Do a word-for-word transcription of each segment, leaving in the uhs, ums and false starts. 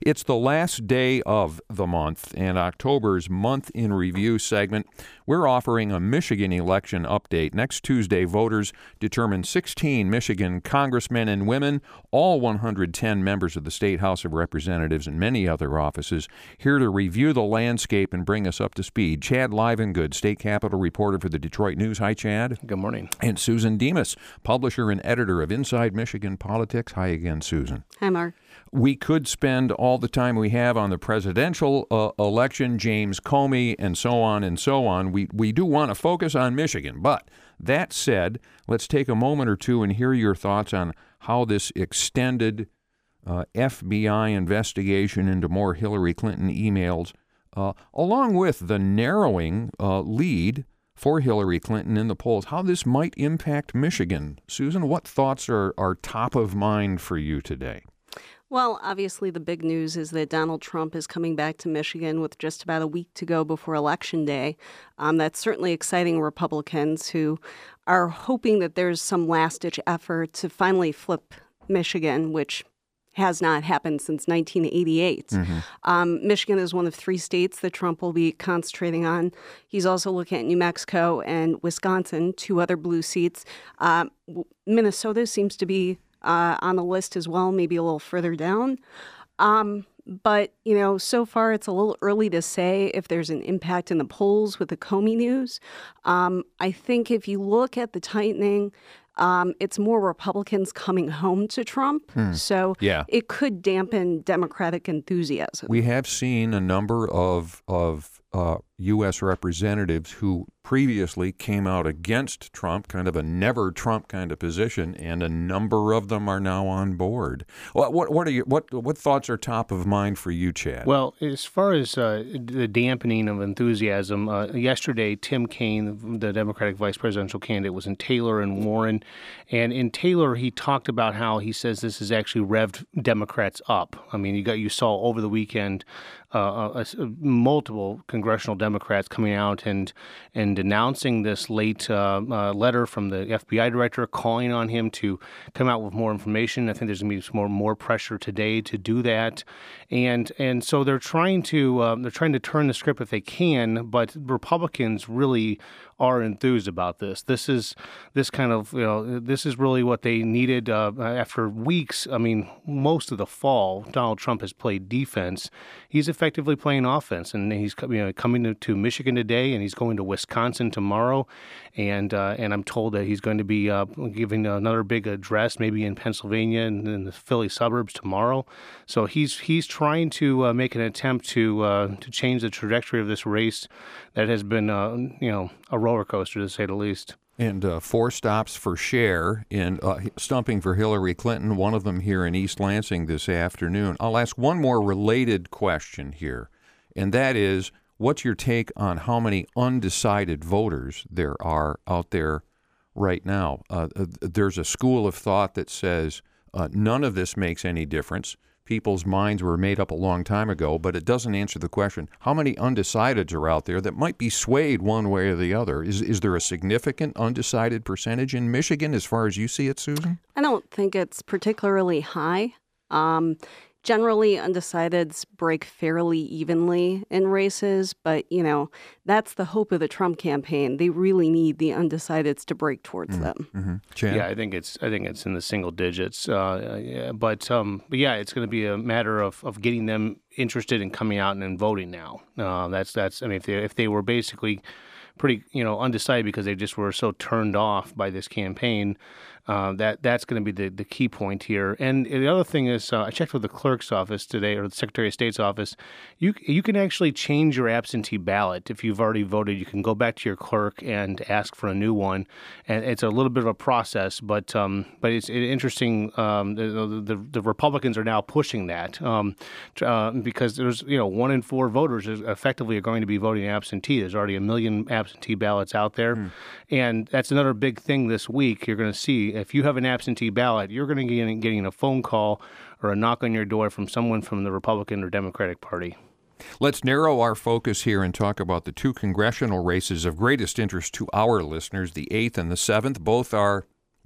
It's the last day of the month, and October's Month in Review segment. We're offering a Michigan election update. Next Tuesday, voters determine sixteen Michigan congressmen and women, all one hundred ten members of the State House of Representatives and many other offices, here to review the landscape and bring us up to speed. Chad Livengood, State Capitol reporter for the Detroit News. Hi, Chad. Good morning. And Susan Demas, publisher and editor of Inside Michigan Politics. Hi again, Susan. Hi, Mark. We could spend all the time we have on the presidential uh, election, James Comey, and so on and so on. We we do want to focus on Michigan. But that said, let's take a moment or two and hear your thoughts on how this extended uh, F B I investigation into more Hillary Clinton emails, uh, along with the narrowing uh, lead for Hillary Clinton in the polls, how this might impact Michigan. Susan, what thoughts are, are top of mind for you today? Well, obviously, the big news is that Donald Trump is coming back to Michigan with just about a week to go before Election Day. Um, that's certainly exciting Republicans who are hoping that there's some last-ditch effort to finally flip Michigan, which has not happened since nineteen eighty-eight. Mm-hmm. Um, Michigan is one of three states that Trump will be concentrating on. He's also looking at New Mexico and Wisconsin, two other blue seats. Um, Minnesota seems to be Uh, on the list as well, maybe a little further down. Um, but, you know, so far it's a little early to say if there's an impact in the polls with the Comey news. Um, I think if you look at the tightening, um, it's more Republicans coming home to Trump. Hmm. So yeah. It could dampen Democratic enthusiasm. We have seen a number of, of uh, U S representatives who previously came out against Trump, kind of a never Trump kind of position, and a number of them are now on board. What what, what are your what what thoughts are top of mind for you, Chad? Well, as far as uh, the dampening of enthusiasm, uh, yesterday Tim Kaine, the Democratic vice presidential candidate, was in Taylor and Warren, and in Taylor he talked about how he says this has actually revved Democrats up. I mean, you got you saw over the weekend uh, uh, multiple congressional Democrats coming out and and denouncing this late uh, uh, letter from the F B I director, calling on him to come out with more information. I think there's going to be some more more pressure today to do that, and and so they're trying to um, they're trying to turn the script if they can. But Republicans really are enthused about this. This is this kind of you know this is really what they needed uh, after weeks. I mean, most of the fall, Donald Trump has played defense. He's effectively playing offense, and he's you know, coming to, to Michigan today, and he's going to Wisconsin tomorrow, and uh, and I'm told that he's going to be uh, giving another big address, maybe in Pennsylvania and in the Philly suburbs tomorrow. So he's he's trying to uh, make an attempt to uh, to change the trajectory of this race that has been uh, you know a roller coaster, to say the least. And uh, four stops for Cher in uh, stumping for Hillary Clinton, one of them here in East Lansing this afternoon. I'll ask one more related question here, and that is, what's your take on how many undecided voters there are out there right now? Uh, there's a school of thought that says uh, none of this makes any difference. People's minds were made up a long time ago, but it doesn't answer the question, how many undecideds are out there that might be swayed one way or the other? Is is there a significant undecided percentage in Michigan as far as you see it, Susan? I don't think it's particularly high. Um, generally, undecideds break fairly evenly in races, but, you know, that's the hope of the Trump campaign. They really need the undecideds to break towards mm-hmm. them. Mm-hmm. Yeah, I think it's I think it's in the single digits. Uh, yeah, but um, but yeah, it's going to be a matter of, of getting them interested in coming out and voting now. Uh, that's that's I mean, if they if they were basically pretty you know undecided because they just were so turned off by this campaign. Uh, that that's going to be the, the key point here. And the other thing is, uh, I checked with the clerk's office today, or the Secretary of State's office. You you can actually change your absentee ballot if you've already voted. You can go back to your clerk and ask for a new one, and it's a little bit of a process. But um, but it's interesting. Um, the, the the Republicans are now pushing that um, uh, because there's you know one in four voters is effectively are going to be voting absentee. There's already a million absentee ballots out there, mm. and that's another big thing this week. You're going to see. If you have an absentee ballot, you're going to be getting a phone call or a knock on your door from someone from the Republican or Democratic Party. Let's narrow our focus here and talk about the two congressional races of greatest interest to our listeners, the eighth and the seventh. Both are,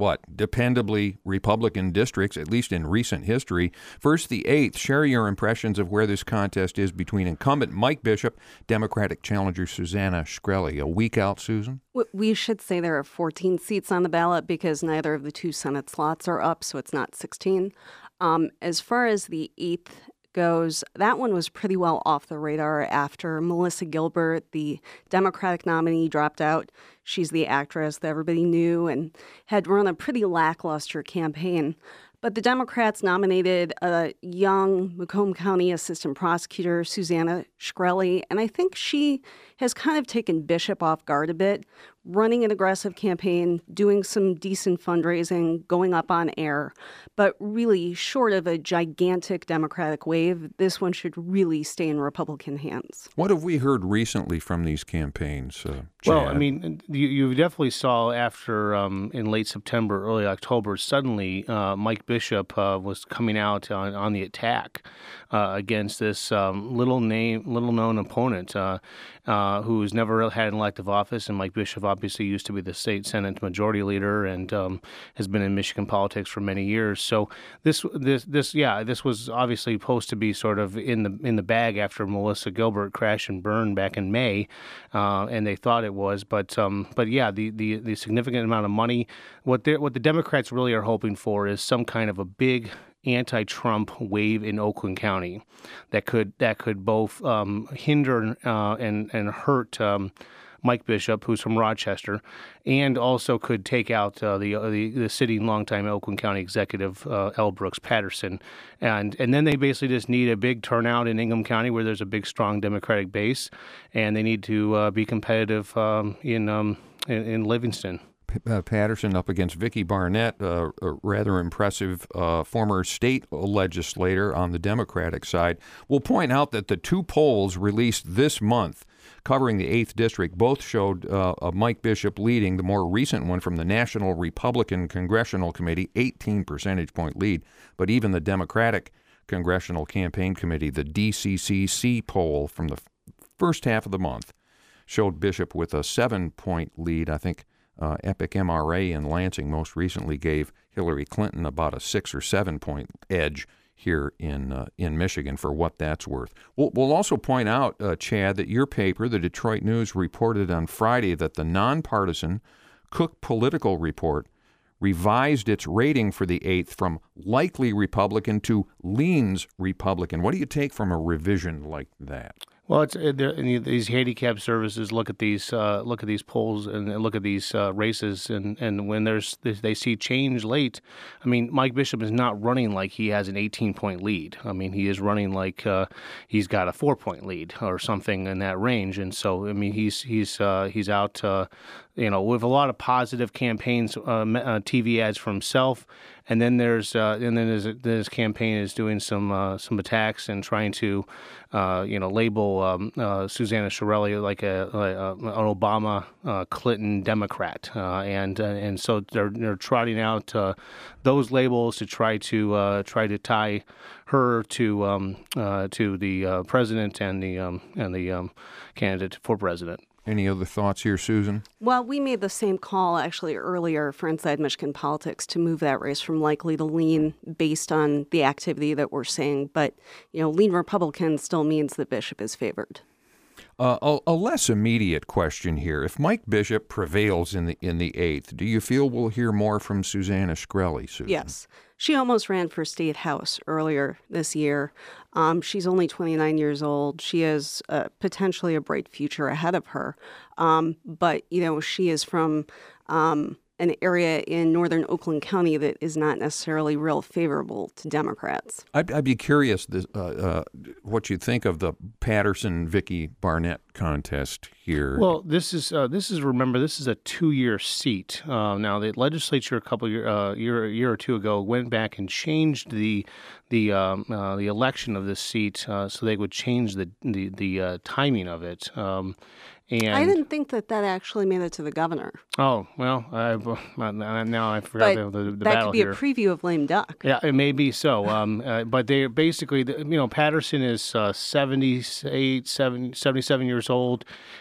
what, dependably Republican districts, at least in recent history. First, the eighth. Share your impressions of where this contest is between incumbent Mike Bishop, Democratic challenger Susannah Shkreli. A week out, Susan? We should say there are fourteen seats on the ballot because neither of the two Senate slots are up, so it's not sixteen. Um, as far as the eighth goes, that one was pretty well off the radar after Melissa Gilbert, the Democratic nominee, dropped out. She's the actress that everybody knew and had run a pretty lackluster campaign. But the Democrats nominated a young Macomb County assistant prosecutor, Susannah Shkreli, and I think she has kind of taken Bishop off guard a bit, running an aggressive campaign, doing some decent fundraising, going up on air. But really, short of a gigantic Democratic wave, this one should really stay in Republican hands. What have we heard recently from these campaigns, uh, Chad? Well, I mean, you, you definitely saw after, um, in late September, early October, suddenly uh, Mike Bishop uh, was coming out on, on the attack uh, against this um, little name, little known opponent uh, uh, who's never had an elective office. And Mike Bishop obviously used to be the state Senate majority leader and um, has been in Michigan politics for many years. So this, this, this, yeah, this was obviously supposed to be sort of in the in the bag after Melissa Gilbert crashed and burned back in May, uh, and they thought it was. But um, but yeah, the, the, the significant amount of money. What they what the Democrats really are hoping for is some kind of a big anti-Trump wave in Oakland County that could that could both um, hinder uh, and and hurt Um, Mike Bishop, who's from Rochester, and also could take out uh, the, uh, the the sitting longtime Oakland County executive uh, L. Brooks Patterson, and and then they basically just need a big turnout in Ingham County where there's a big strong Democratic base, and they need to uh, be competitive um, in, um, in in Livingston. Uh, Patterson up against Vicky Barnett, uh, a rather impressive uh, former state legislator on the Democratic side. We'll point out that the two polls released this month covering the eighth District both showed uh, a Mike Bishop leading. The more recent one from the National Republican Congressional Committee, eighteen percentage point lead. But even the Democratic Congressional Campaign Committee, the D C C C poll from the f- first half of the month, showed Bishop with a seven-point lead. I think Uh, Epic M R A in Lansing most recently gave Hillary Clinton about a six or seven point edge here in uh, in Michigan, for what that's worth. We'll, we'll also point out, uh, Chad, that your paper, the Detroit News, reported on Friday that the nonpartisan Cook Political Report revised its rating for the eighth from likely Republican to leans Republican. What do you take from a revision like that? Well, it's uh, there- and these handicap services look at these uh, look at these polls and look at these uh, races, and, and when there's they see change late. I mean, Mike Bishop is not running like he has an eighteen point lead. I mean, he is running like uh, he's got a four point lead or something in that range. And so, I mean, he's he's uh, he's out, uh, you know, with a lot of positive campaigns, uh, uh, T V ads for himself. And then there's uh, and then his, his campaign is doing some uh, some attacks and trying to, uh, you know, label um, uh, Susannah Shkreli like a, like a an Obama uh, Clinton Democrat, uh, and uh, and so they're they're trotting out uh, those labels to try to uh, try to tie her to um, uh, to the uh, president and the um, and the um, candidate for president. Any other thoughts here, Susan? Well, we made the same call actually earlier for Inside Michigan Politics to move that race from likely to lean based on the activity that we're seeing. But, you know, lean Republican still means that Bishop is favored. Uh, a, a less immediate question here. If Mike Bishop prevails in the in the eighth, do you feel we'll hear more from Susannah Shkreli, Susan? Yes. She almost ran for state house earlier this year. Um, she's only twenty-nine years old. She has uh, potentially a bright future ahead of her. Um, but, you know, she is from um, an area in northern Oakland County that is not necessarily real favorable to Democrats. I'd, I'd be curious this, uh, uh, what you think of the Patterson-Vicky Barnett contest here. Well, this is uh, this is remember this is a two-year seat. Uh, now the legislature a couple year uh, year year or two ago went back and changed the the um, uh, the election of this seat uh, so they would change the the the uh, timing of it. Um, and I didn't think that that actually made it to the governor. Oh well, I, now I forgot But the, the, the that battle could be here. a preview of lame duck. Yeah, it may be so. Um, uh, but they basically, you know, Patterson is uh, seventy-eight, seventy, seventy-seven years old,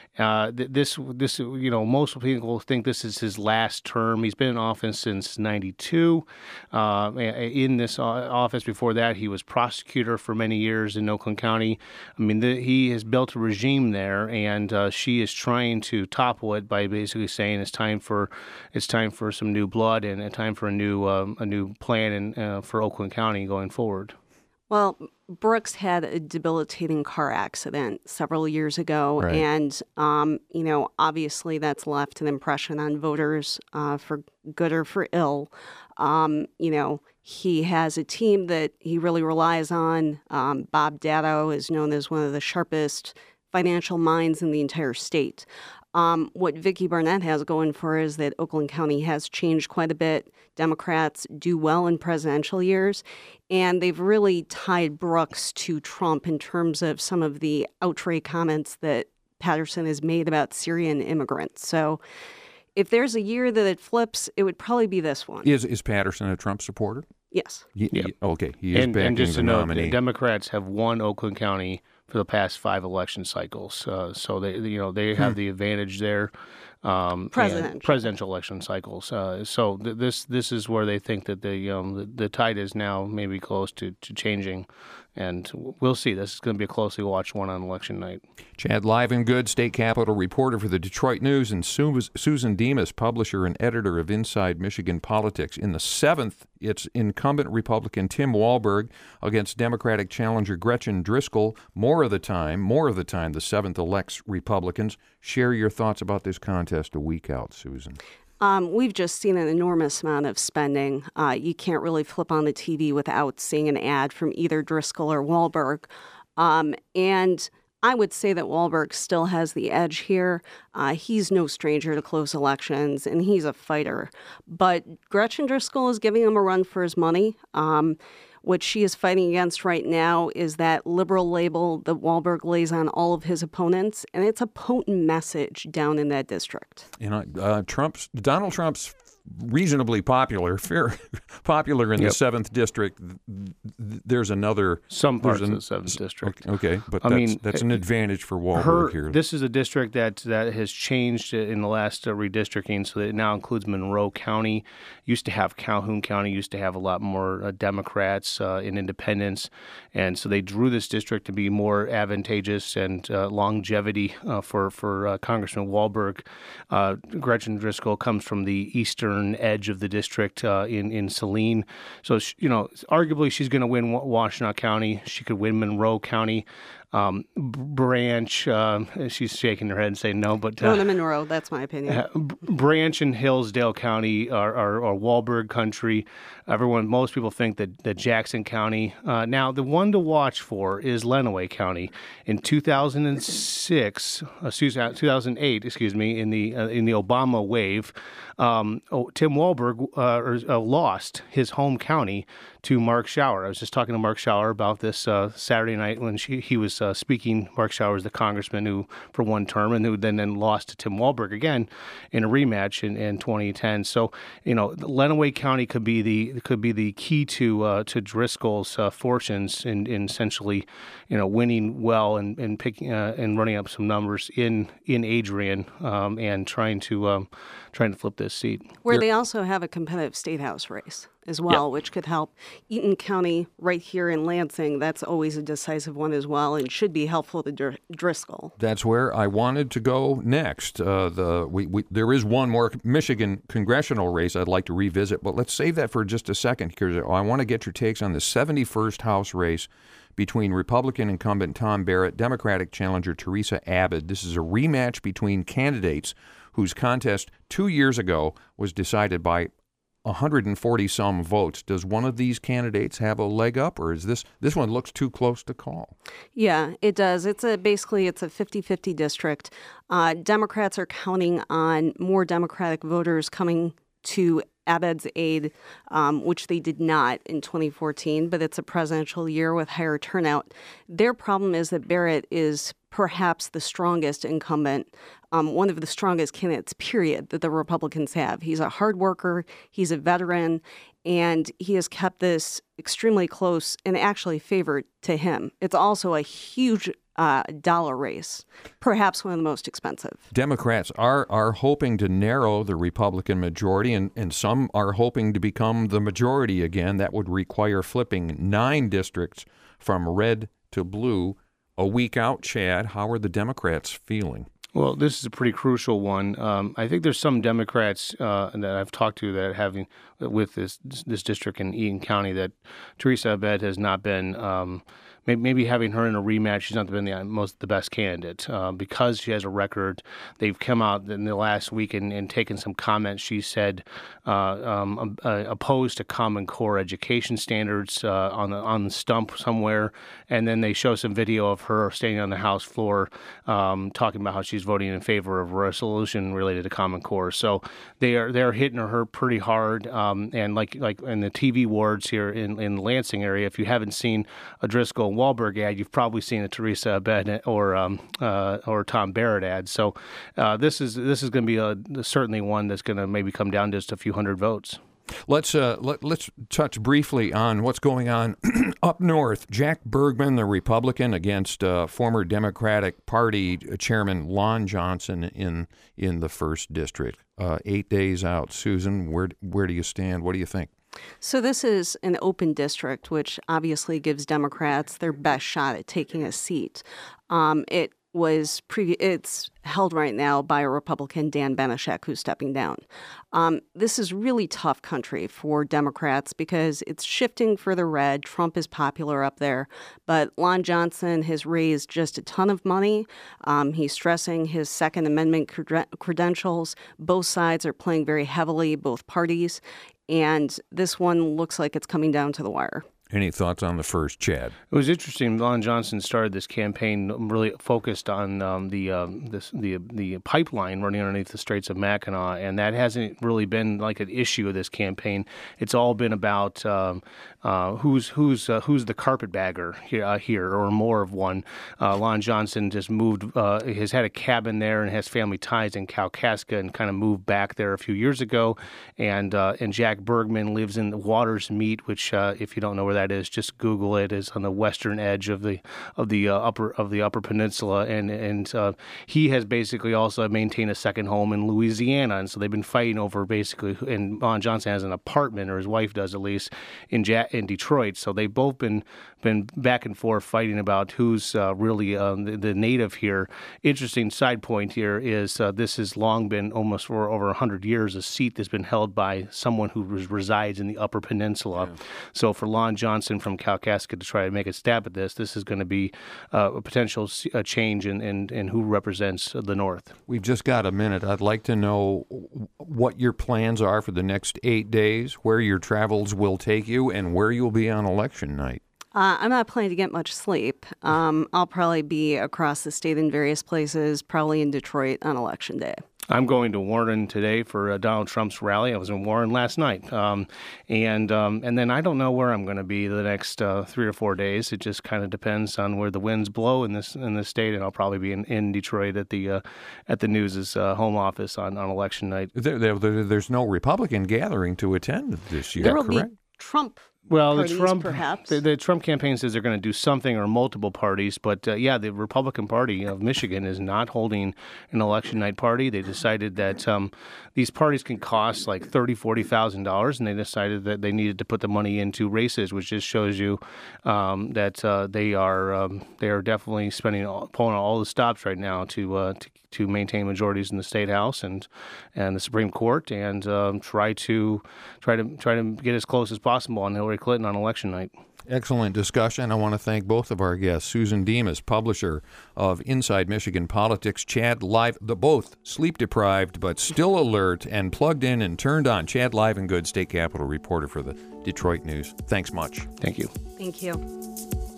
Uh, th- this, this, you know, most people think this is his last term. He's been in office since ninety-two. Uh, in this office before that, he was prosecutor for many years in Oakland County. I mean, the, he has built a regime there, and uh, she is trying to topple it by basically saying it's time for it's time for some new blood and a time for a new um, a new plan in, uh, for Oakland County going forward. Well, Brooks had a debilitating car accident several years ago, Right. and um, you know, obviously that's left an impression on voters uh, for good or for ill. Um, you know, he has a team that he really relies on. Um, Bob Dado is known as one of the sharpest financial minds in the entire state. Um, what Vicki Barnett has going for her is that Oakland County has changed quite a bit. Democrats do well in presidential years, and they've really tied Brooks to Trump in terms of some of the outre comments that Patterson has made about Syrian immigrants. So if there's a year that it flips, it would probably be this one. Is is Patterson a Trump supporter? Yes. Y- Yep. y- Okay, he is And, backing and just the to note, nominee. the Democrats have won Oakland County for the past five election cycles, uh, so they, you know, they have the advantage there. Um, and Presidential. presidential election cycles. Uh, so th- this this is where they think that the um, the, the tide is now maybe close to, to changing, and we'll see. This is going to be a closely watched one on election night. Chad Livengood, state capitol reporter for the Detroit News, and Su- Susan Demas, publisher and editor of Inside Michigan Politics. In the seventh, it's incumbent Republican Tim Walberg against Democratic challenger Gretchen Driscoll. More of the time, more of the time, the seventh elects Republicans. Share your thoughts about this contest a week out, Susan. Um, we've just seen an enormous amount of spending. Uh, you can't really flip on the T V without seeing an ad from either Driscoll or Wahlberg. Um, and I would say that Wahlberg still has the edge here. Uh, he's no stranger to close elections, and he's a fighter. But Gretchen Driscoll is giving him a run for his money. Um, What she is fighting against right now is that liberal label that Wahlberg lays on all of his opponents, and it's a potent message down in that district. You know, uh, Trump's Donald Trump's reasonably popular, fair, popular in Yep. the seventh district. There's another Some parts there's of an- the seventh district. Okay, but I that's, mean, that's an advantage for Wahlberg Her, here. this is a district that that has changed in the last uh, redistricting, so that it now includes Monroe County. Used to have Calhoun County, used to have a lot more uh, Democrats uh, and independents, and so they drew this district to be more advantageous and uh, longevity uh, for for uh, Congressman Wahlberg. Uh, Gretchen Driscoll comes from the eastern edge of the district uh, in in Saline, so she, you know, arguably she's going to win Wa- Washtenaw County. She could win Monroe County. Um, Branch, uh, she's shaking her head and saying no, but uh, Go to Monroe, that's my opinion. uh, Branch and Hillsdale County are, are, are Wahlberg country. Everyone, most people think that, that Jackson County. Uh, now, the one to watch for is Lenawee County. In two thousand six, excuse two thousand eight, excuse me, in the uh, in the Obama wave, um, oh, Tim Walberg uh, uh, lost his home county to Mark Schauer. I was just talking to Mark Schauer about this uh, Saturday night when she, he was uh, speaking. Mark Schauer is the congressman who, for one term, and who then, then lost to Tim Walberg again in a rematch in, in twenty ten. So, you know, Lenawee County could be the could be the key to uh, to Driscoll's uh, fortunes in, in essentially, you know, winning well and and picking uh, and running up some numbers in in Adrian um, and trying to um, trying to flip this seat. Where they also have a competitive state house race as well, which could help. Eaton County, right here in Lansing, that's always a decisive one as well, and should be helpful to Dr- Driscoll. That's where I wanted to go next. Uh, the we, we there is one more Michigan congressional race I'd like to revisit, but let's save that for just a second because I want to get your takes on the seventy-first House race between Republican incumbent Tom Barrett, Democratic challenger Teresa Abbott. This is a rematch between candidates whose contest two years ago was decided by one hundred forty some votes. Does one of these candidates have a leg up, or is this this one looks too close to call? Yeah, it does. It's a basically it's a fifty-fifty district. Uh, Democrats are counting on more Democratic voters coming to Abbott's aid, um, which they did not in twenty fourteen, but it's a presidential year with higher turnout. Their problem is that Barrett is perhaps the strongest incumbent, um, one of the strongest candidates, period, that the Republicans have. He's a hard worker, he's a veteran, and he has kept this extremely close and actually favored to him. It's also a huge uh, dollar race, perhaps one of the most expensive. Democrats are are hoping to narrow the Republican majority, and, and some are hoping to become the majority again. That would require flipping nine districts from red to blue. A week out, Chad, how are the Democrats feeling? Well, this is a pretty crucial one. Um, I think there's some Democrats uh, that I've talked to that are having with this this district in Eaton County that Teresa Abed has not been. Um, Maybe having her in a rematch, she's not been the most the best candidate uh, because she has a record. They've come out in the last week and, and taken some comments. She said uh, um, uh, opposed to Common Core education standards uh, on the on the stump somewhere, and then they show some video of her standing on the House floor um, talking about how she's voting in favor of a resolution related to Common Core. So they are they're hitting her pretty hard. Um, and like like in the T V wards here in in the Lansing area, if you haven't seen a Driscoll Wahlberg ad, you've probably seen a Teresa Abed or um, uh, or Tom Barrett ad. So uh, this is this is going to be a, certainly one that's going to maybe come down to just a few hundred votes. Let's uh, let, let's touch briefly on what's going on up north. Jack Bergman, the Republican, against uh, former Democratic Party Chairman Lon Johnson in in the first district. Uh, eight days out. Susan, where where do you stand? What do you think? So this is an open district, which obviously gives Democrats their best shot at taking a seat. Um, it was pre- it's held right now by a Republican, Dan Benishek, who's stepping down. Um, this is really tough country for Democrats because it's shifting further red. Trump is popular up there, but Lon Johnson has raised just a ton of money. Um, he's stressing his Second Amendment cred- credentials. Both sides are playing very heavily, both parties, and this one looks like it's coming down to the wire. Any thoughts on the first, Chad? It was interesting. Lon Johnson started this campaign really focused on um, the um, this, the the pipeline running underneath the Straits of Mackinac, and that hasn't really been like an issue of this campaign. It's all been about um, uh, who's who's uh, who's the carpetbagger here, uh, here or more of one. Uh, Lon Johnson just moved, uh, has had a cabin there and has family ties in Kalkaska, and kind of moved back there a few years ago. And uh, and Jack Bergman lives in the Waters Meet, which uh, if you don't know where that is, just Google it. Is on the western edge of the of the uh, upper of the Upper Peninsula, and and uh, he has basically also maintained a second home in Louisiana, and so they've been fighting over basically. And Lon Johnson has an apartment, or his wife does at least, in ja- in Detroit. So they've both been been back and forth fighting about who's uh, really uh, the, the native here. Interesting side point here is uh, this has long been almost for over one hundred years a seat that's been held by someone who resides in the Upper Peninsula. Yeah. So for Lon Johnson from Kalkaska to try to make a stab at this, this is going to be uh, a potential uh, change in, in, in who represents the North. We've just got a minute. I'd like to know what your plans are for the next eight days, where your travels will take you, and where you'll be on election night. Uh, I'm not planning to get much sleep. Um, I'll probably be across the state in various places, probably in Detroit on Election Day. I'm going to Warren today for uh, Donald Trump's rally. I was in Warren last night. Um, and um, and then I don't know where I'm going to be the next uh, three or four days. It just kind of depends on where the winds blow in this in this state. And I'll probably be in, in Detroit at the uh, at the News's uh, home office on, on election night. There, there, there's no Republican gathering to attend this year, there will correct? Be Trump. Well, parties, the Trump, perhaps. The, the Trump campaign says they're going to do something or multiple parties, but uh, yeah, the Republican Party of Michigan is not holding an election night party. They decided that um, these parties can cost like thirty thousand dollars, forty thousand dollars, and they decided that they needed to put the money into races, which just shows you um, that uh, they are um, they are definitely spending all, pulling all the stops right now to uh, to to maintain majorities in the state house and and the Supreme Court, and um, try to try to try to get as close as possible on Hillary Clinton on election night. Excellent discussion. I want to thank both of our guests, Susan Demas, publisher of Inside Michigan Politics, Chad Live, the both sleep-deprived but still alert and plugged in and turned on, Chad Livengood, State Capitol reporter for the Detroit News. Thanks much. Thank you. Thank you.